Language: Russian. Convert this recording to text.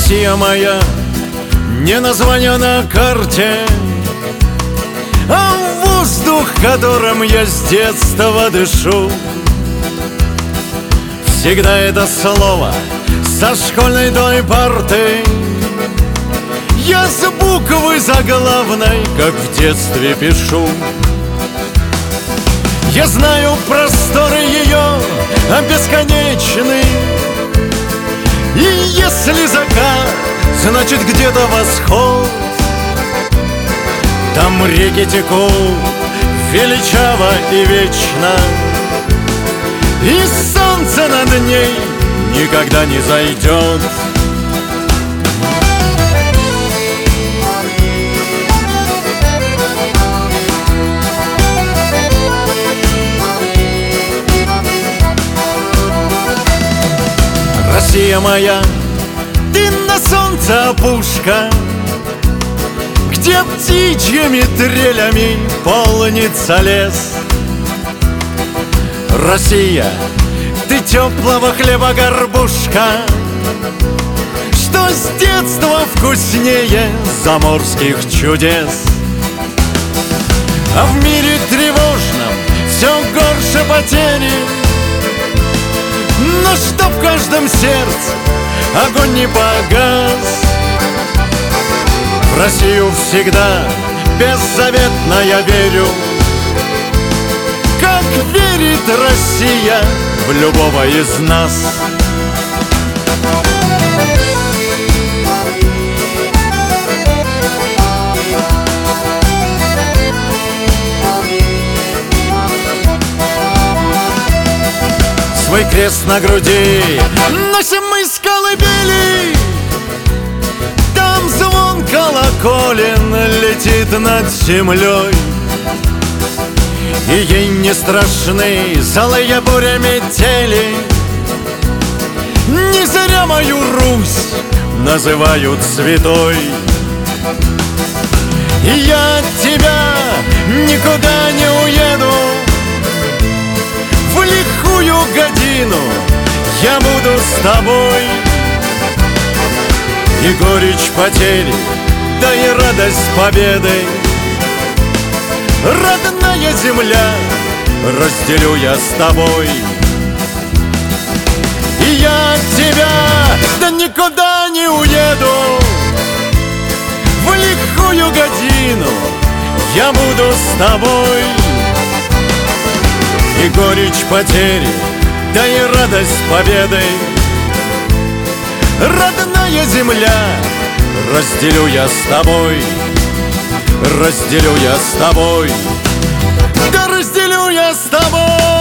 Россия моя, не название на карте, а воздух, которым я с детства дышу. Всегда это слово со школьной той парты я с буквы заглавной, как в детстве, пишу. Я знаю просторы ее бесконечны, и если закат, значит где-то восход. Там реки текут величаво и вечно, и солнце над ней никогда не зайдет. Россия моя, ты на солнце опушка, где птичьими трелями полнится лес. Россия, ты теплого хлеба горбушка, что с детства вкуснее заморских чудес. А в мире тревожном все горше потери, но что в каждом сердце огонь не погас. В Россию всегда беззаветно я верю, как верит Россия в любого из нас. Свой крест на груди носим мы с колыбели, там звон колоколен летит над землей, и ей не страшны злые буря метели. Не зря мою Русь называют святой. И я от тебя никуда не уеду, в лихую годину я буду с тобой. И горечь потери, да и радость победы, родная земля, разделю я с тобой. И я от тебя да никуда не уеду, в лихую годину я буду с тобой. И горечь потери, да и радость победы, родная земля, разделю я с тобой. Разделю я с тобой, да разделю я с тобой.